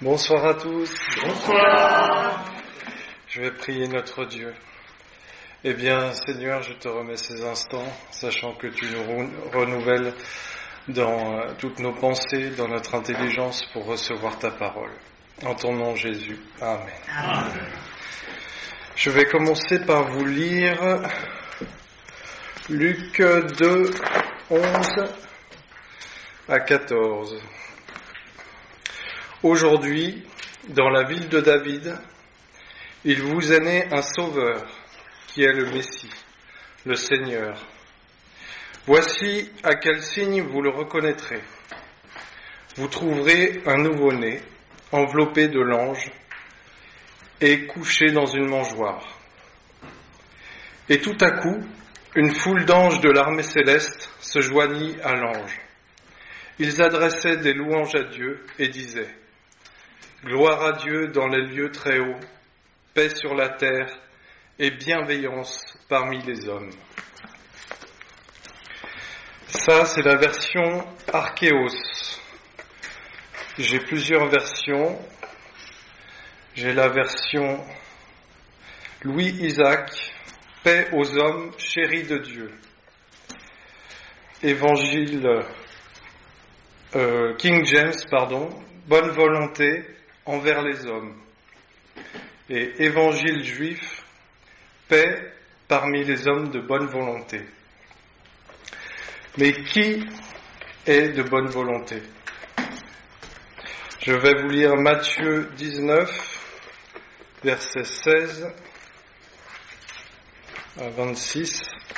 Bonsoir à tous. Bonsoir. Je vais prier notre Dieu. Eh bien, Seigneur, je te remets ces instants, sachant que tu nous renouvelles dans toutes nos pensées, dans notre intelligence pour recevoir ta parole. En ton nom, Jésus. Amen. Amen. Je vais commencer par vous lire Luc 2, 11 à 14. Aujourd'hui, dans la ville de David, il vous est né un sauveur, qui est le Messie, le Seigneur. Voici à quel signe vous le reconnaîtrez. Vous trouverez un nouveau-né, enveloppé de langes, et couché dans une mangeoire. Et tout à coup, une foule d'anges de l'armée céleste se joignit à l'ange. Ils adressaient des louanges à Dieu et disaient : Gloire à Dieu dans les lieux très hauts, paix sur la terre et bienveillance parmi les hommes. Ça, c'est la version Archéos. J'ai plusieurs versions. J'ai la version Louis Isaac, paix aux hommes chéris de Dieu. Évangile King James, bonne volonté envers les hommes. Et évangile juif, paix parmi les hommes de bonne volonté. Mais qui est de bonne volonté ? Je vais vous lire Matthieu 19, versets 16 à 26.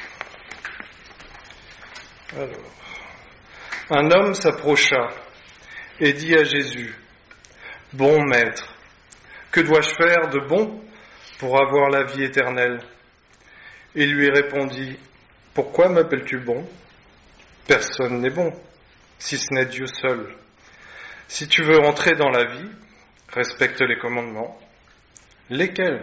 Alors, un homme s'approcha et dit à Jésus : Bon maître, que dois-je faire de bon pour avoir la vie éternelle ? Il lui répondit : Pourquoi m'appelles-tu bon ? Personne n'est bon, si ce n'est Dieu seul. Si tu veux entrer dans la vie, respecte les commandements. Lesquels ?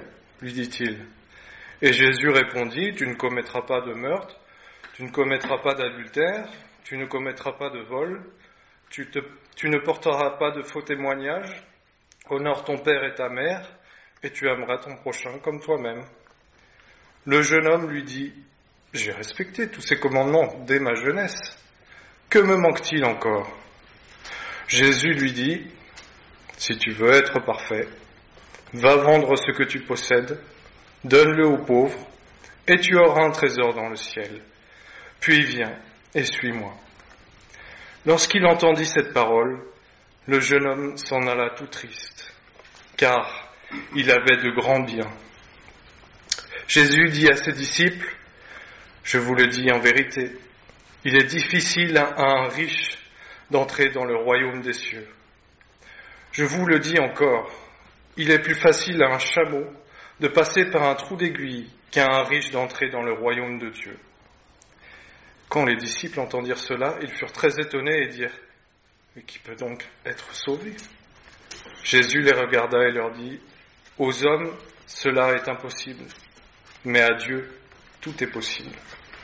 Lui dit-il. Et Jésus répondit : Tu ne commettras pas de meurtre, tu ne commettras pas d'adultère, tu ne commettras pas de vol, tu ne porteras pas de faux témoignages, honore ton père et ta mère, et tu aimeras ton prochain comme toi-même. Le jeune homme lui dit : J'ai respecté tous ces commandements dès ma jeunesse. Que me manque-t-il encore ? Jésus lui dit : Si tu veux être parfait, va vendre ce que tu possèdes, donne-le aux pauvres, et tu auras un trésor dans le ciel. Puis viens et suis-moi. Lorsqu'il entendit cette parole, le jeune homme s'en alla tout triste, car il avait de grands biens. Jésus dit à ses disciples : Je vous le dis en vérité, il est difficile à un riche d'entrer dans le royaume des cieux. Je vous le dis encore, il est plus facile à un chameau de passer par un trou d'aiguille qu'à un riche d'entrer dans le royaume de Dieu. Quand les disciples entendirent cela, ils furent très étonnés et dirent : Mais qui peut donc être sauvé ? Jésus les regarda et leur dit : Aux hommes, cela est impossible, mais à Dieu, tout est possible.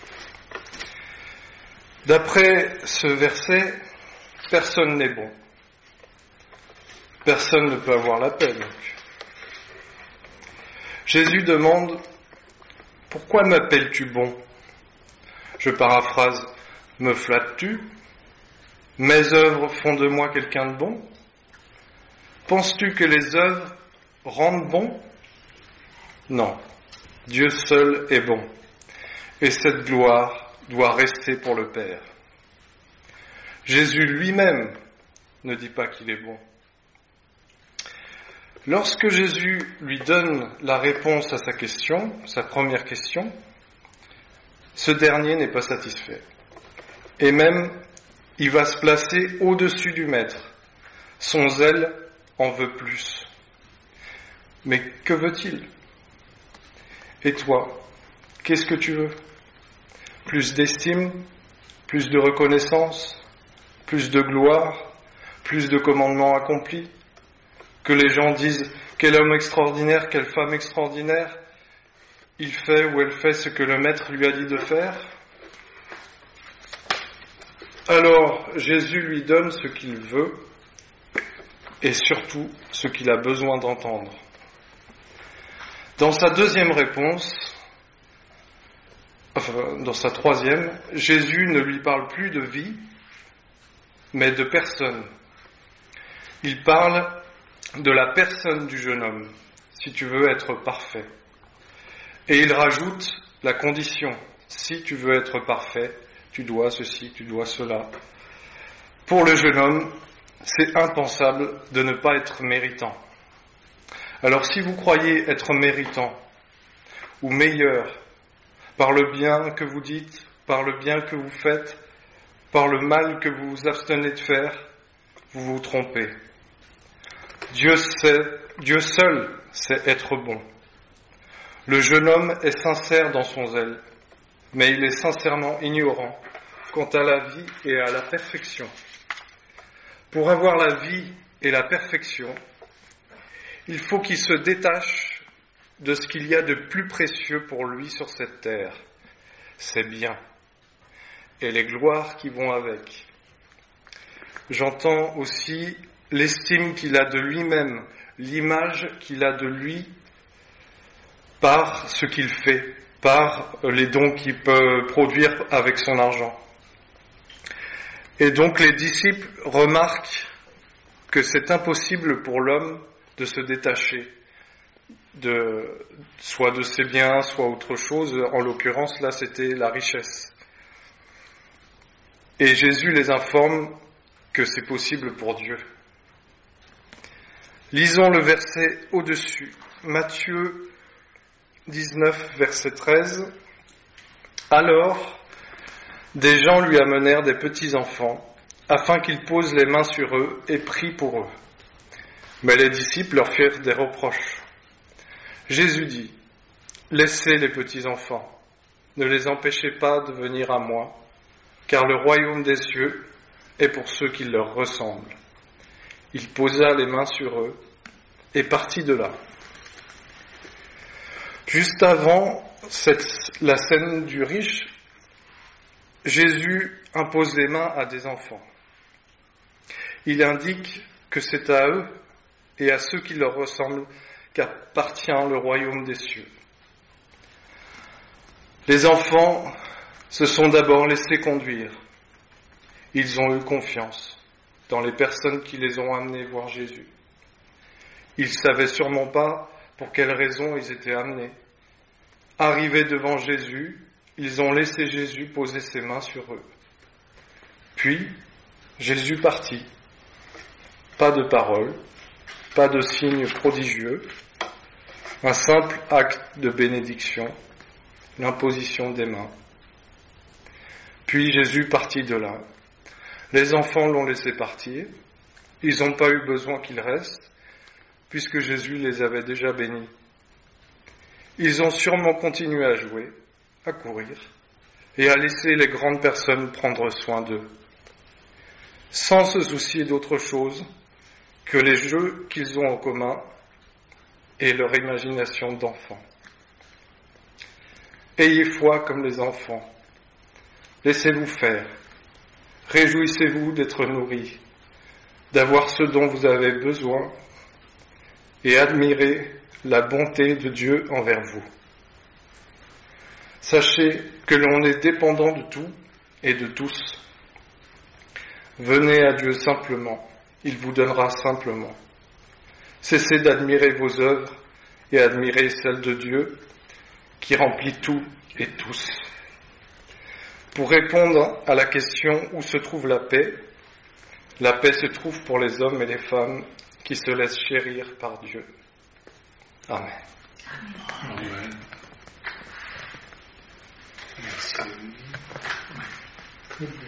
D'après ce verset, personne n'est bon. Personne ne peut avoir la paix, donc. Jésus demande : Pourquoi m'appelles-tu bon ? Je paraphrase : Me flattes-tu ? Mes œuvres font de moi quelqu'un de bon ? Penses-tu que les œuvres rendent bon ? Non, Dieu seul est bon, et cette gloire doit rester pour le Père. Jésus lui-même ne dit pas qu'il est bon. Lorsque Jésus lui donne la réponse à sa question, sa première question, ce dernier n'est pas satisfait. Et même, il va se placer au-dessus du maître. Son zèle en veut plus. Mais que veut-il ? Et toi, qu'est-ce que tu veux ? Plus d'estime, plus de reconnaissance, plus de gloire, plus de commandements accomplis ? Que les gens disent : quel homme extraordinaire, quelle femme extraordinaire, il fait ou elle fait ce que le maître lui a dit de faire ? Alors Jésus lui donne ce qu'il veut, et surtout ce qu'il a besoin d'entendre. Dans sa deuxième réponse, dans sa troisième, Jésus ne lui parle plus de vie, mais de personne. Il parle de la personne du jeune homme, si tu veux être parfait. Et il rajoute la condition, si tu veux être parfait, tu dois ceci, tu dois cela. Pour le jeune homme, c'est impensable de ne pas être méritant. Alors si vous croyez être méritant ou meilleur par le bien que vous dites, par le bien que vous faites, par le mal que vous vous abstenez de faire, vous vous trompez. Dieu seul sait être bon. Le jeune homme est sincère dans son zèle, mais il est sincèrement ignorant quant à la vie et à la perfection. Pour avoir la vie et la perfection, il faut qu'il se détache de ce qu'il y a de plus précieux pour lui sur cette terre, ses biens et les gloires qui vont avec. J'entends aussi l'estime qu'il a de lui-même, l'image qu'il a de lui par ce qu'il fait, par les dons qu'il peut produire avec son argent. Et donc les disciples remarquent que c'est impossible pour l'homme de se détacher soit de ses biens, soit autre chose. En l'occurrence, là, c'était la richesse. Et Jésus les informe que c'est possible pour Dieu. Lisons le verset au-dessus. Matthieu 19, verset 13. Alors, des gens lui amenèrent des petits-enfants, afin qu'il pose les mains sur eux et prie pour eux. Mais les disciples leur firent des reproches. Jésus dit, « Laissez les petits-enfants, ne les empêchez pas de venir à moi, car le royaume des cieux est pour ceux qui leur ressemblent. » Il posa les mains sur eux et partit de là. Juste avant la scène du riche, Jésus impose les mains à des enfants. Il indique que c'est à eux et à ceux qui leur ressemblent qu'appartient le royaume des cieux. Les enfants se sont d'abord laissés conduire. Ils ont eu confiance dans les personnes qui les ont amenés voir Jésus. Ils ne savaient sûrement pas pour quelles raisons ils étaient amenés. Arrivés devant Jésus, ils ont laissé Jésus poser ses mains sur eux. Puis, Jésus partit. Pas de parole, pas de signe prodigieux, un simple acte de bénédiction, l'imposition des mains. Puis Jésus partit de là. Les enfants l'ont laissé partir. Ils n'ont pas eu besoin qu'il reste, puisque Jésus les avait déjà bénis. Ils ont sûrement continué à jouer, à courir, et à laisser les grandes personnes prendre soin d'eux, sans se soucier d'autre chose que les jeux qu'ils ont en commun et leur imagination d'enfants. Ayez foi comme les enfants, laissez-vous faire, réjouissez-vous d'être nourris, d'avoir ce dont vous avez besoin, et admirez la bonté de Dieu envers vous. Sachez que l'on est dépendant de tout et de tous. Venez à Dieu simplement, il vous donnera simplement. Cessez d'admirer vos œuvres et admirez celles de Dieu qui remplit tout et tous. Pour répondre à la question où se trouve la paix se trouve pour les hommes et les femmes qui se laissent chérir par Dieu. Amen. Amen. Merci.